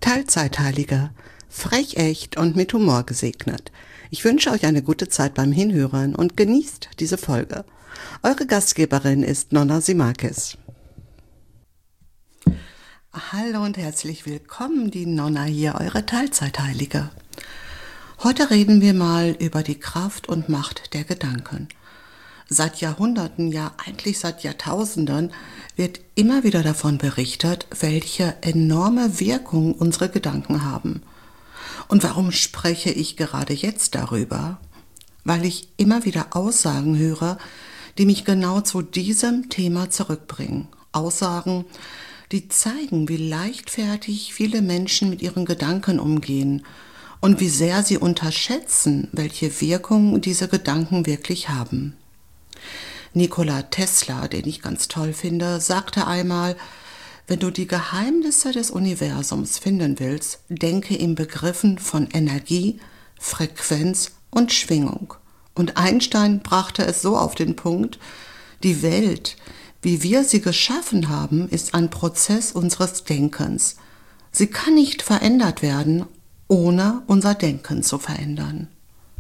Teilzeitheiliger, frech, echt und mit Humor gesegnet. Ich wünsche euch eine gute Zeit beim Hinhören und genießt diese Folge. Eure Gastgeberin ist Nonna Simakis. Hallo und herzlich willkommen, die Nonna hier, eure Teilzeitheilige. Heute reden wir mal über die Kraft und Macht der Gedanken. Seit Jahrhunderten, ja eigentlich seit Jahrtausenden, wird immer wieder davon berichtet, welche enorme Wirkung unsere Gedanken haben. Und warum spreche ich gerade jetzt darüber? Weil ich immer wieder Aussagen höre, die mich genau zu diesem Thema zurückbringen. Aussagen, die zeigen, wie leichtfertig viele Menschen mit ihren Gedanken umgehen und wie sehr sie unterschätzen, welche Wirkung diese Gedanken wirklich haben. Nikola Tesla, den ich ganz toll finde, sagte einmal: Wenn du die Geheimnisse des Universums finden willst, denke in Begriffen von Energie, Frequenz und Schwingung. Und Einstein brachte es so auf den Punkt: Die Welt, wie wir sie geschaffen haben, ist ein Prozess unseres Denkens. Sie kann nicht verändert werden, ohne unser Denken zu verändern.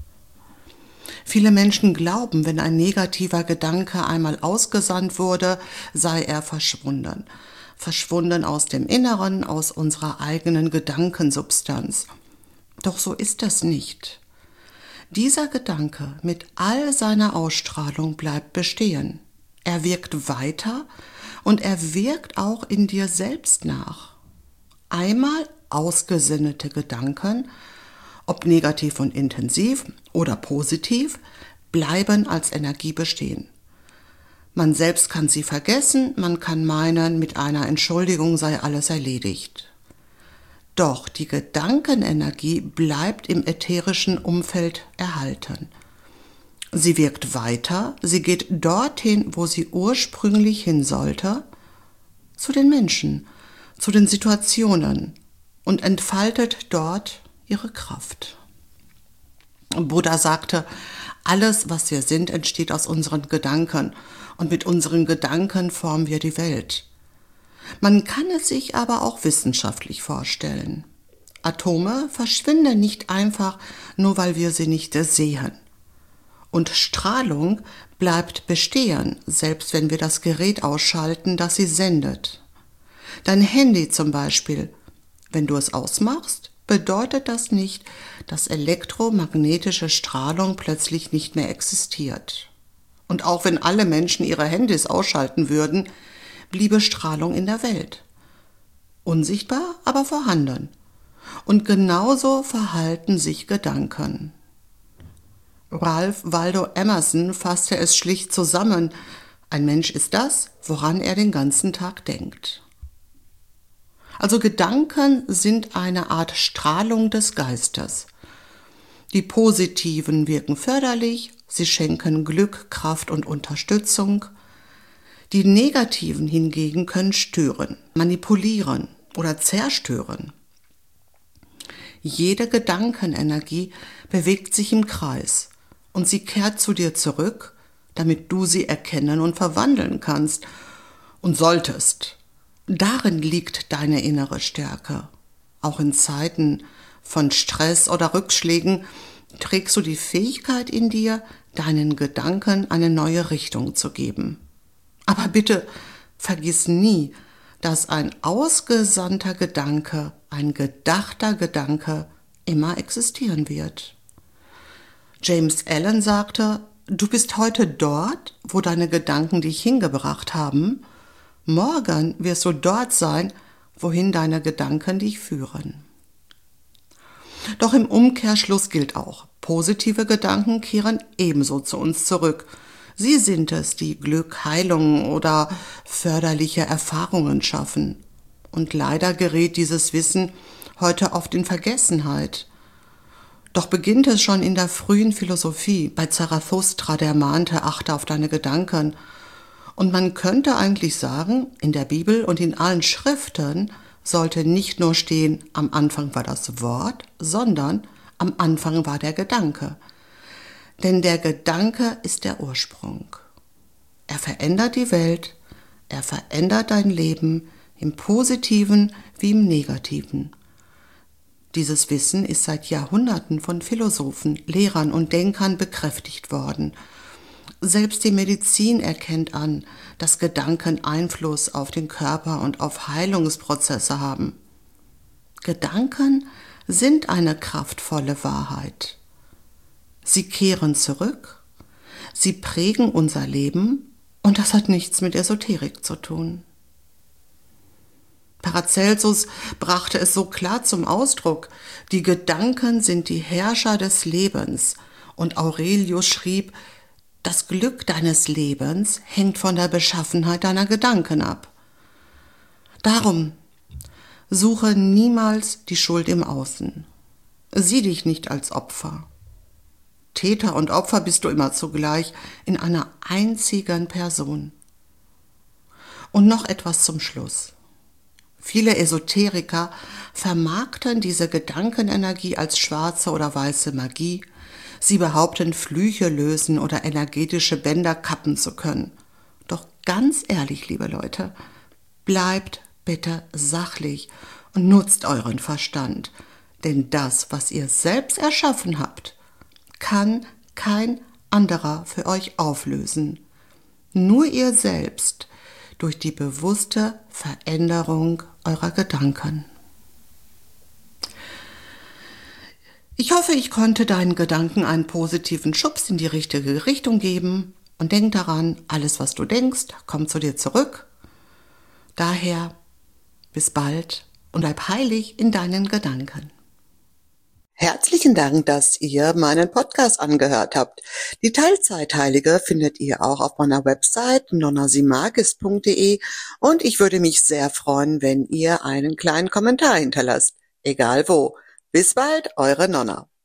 Viele Menschen glauben, wenn ein negativer Gedanke einmal ausgesandt wurde, sei er verschwunden. Verschwunden aus dem Inneren, aus unserer eigenen Gedankensubstanz. Doch so ist es nicht. Dieser Gedanke mit all seiner Ausstrahlung bleibt bestehen. Er wirkt weiter und er wirkt auch in dir selbst nach. Einmal ausgesinnete Gedanken, ob negativ und intensiv oder positiv, bleiben als Energie bestehen. Man selbst kann sie vergessen, man kann meinen, mit einer Entschuldigung sei alles erledigt. Doch die Gedankenenergie bleibt im ätherischen Umfeld erhalten. Sie wirkt weiter, sie geht dorthin, wo sie ursprünglich hin sollte, zu den Menschen, zu den Situationen und entfaltet dort ihre Kraft. Buddha sagte, alles, was wir sind, entsteht aus unseren Gedanken und mit unseren Gedanken formen wir die Welt. Man kann es sich aber auch wissenschaftlich vorstellen. Atome verschwinden nicht einfach, nur weil wir sie nicht sehen. Und Strahlung bleibt bestehen, selbst wenn wir das Gerät ausschalten, das sie sendet. Dein Handy zum Beispiel, wenn du es ausmachst, bedeutet das nicht, dass elektromagnetische Strahlung plötzlich nicht mehr existiert. Und auch wenn alle Menschen ihre Handys ausschalten würden, bliebe Strahlung in der Welt. Unsichtbar, aber vorhanden. Und genauso verhalten sich Gedanken. Ralph Waldo Emerson fasste es schlicht zusammen: Ein Mensch ist das, woran er den ganzen Tag denkt. Also Gedanken sind eine Art Strahlung des Geistes. Die positiven wirken förderlich, sie schenken Glück, Kraft und Unterstützung. Die negativen hingegen können stören, manipulieren oder zerstören. Jede Gedankenenergie bewegt sich im Kreis und sie kehrt zu dir zurück, damit du sie erkennen und verwandeln kannst und solltest. Darin liegt deine innere Stärke. Auch in Zeiten von Stress oder Rückschlägen trägst du die Fähigkeit in dir, deinen Gedanken eine neue Richtung zu geben. Aber bitte vergiss nie, dass ein ausgesandter Gedanke, ein gedachter Gedanke immer existieren wird. James Allen sagte, du bist heute dort, wo deine Gedanken dich hingebracht haben. Morgen wirst du dort sein, wohin deine Gedanken dich führen. Doch im Umkehrschluss gilt auch, positive Gedanken kehren ebenso zu uns zurück. Sie sind es, die Glück, Heilung oder förderliche Erfahrungen schaffen. Und leider gerät dieses Wissen heute oft in Vergessenheit. Doch beginnt es schon in der frühen Philosophie, bei Zarathustra, der mahnte, achte auf deine Gedanken. Und man könnte eigentlich sagen, in der Bibel und in allen Schriften sollte nicht nur stehen, am Anfang war das Wort, sondern am Anfang war der Gedanke. Denn der Gedanke ist der Ursprung. Er verändert die Welt, er verändert dein Leben im Positiven wie im Negativen. Dieses Wissen ist seit Jahrhunderten von Philosophen, Lehrern und Denkern bekräftigt worden. Selbst die Medizin erkennt an, dass Gedanken Einfluss auf den Körper und auf Heilungsprozesse haben. Gedanken sind eine kraftvolle Wahrheit. Sie kehren zurück, sie prägen unser Leben und das hat nichts mit Esoterik zu tun. Paracelsus brachte es so klar zum Ausdruck, die Gedanken sind die Herrscher des Lebens, und Aurelius schrieb, das Glück deines Lebens hängt von der Beschaffenheit deiner Gedanken ab. Darum suche niemals die Schuld im Außen. Sieh dich nicht als Opfer. Täter und Opfer bist du immer zugleich in einer einzigen Person. Und noch etwas zum Schluss. Viele Esoteriker vermarkten diese Gedankenenergie als schwarze oder weiße Magie. Sie behaupten, Flüche lösen oder energetische Bänder kappen zu können. Doch ganz ehrlich, liebe Leute, bleibt bitte sachlich und nutzt euren Verstand. Denn das, was ihr selbst erschaffen habt, kann kein anderer für euch auflösen. Nur ihr selbst durch die bewusste Veränderung eurer Gedanken. Ich hoffe, ich konnte deinen Gedanken einen positiven Schubs in die richtige Richtung geben. Und denk daran, alles, was du denkst, kommt zu dir zurück. Daher, bis bald und bleib heilig in deinen Gedanken. Herzlichen Dank, dass ihr meinen Podcast angehört habt. Die Teilzeitheilige findet ihr auch auf meiner Website nonnasimakis.de und ich würde mich sehr freuen, wenn ihr einen kleinen Kommentar hinterlasst. Egal wo. Bis bald, eure Nonna.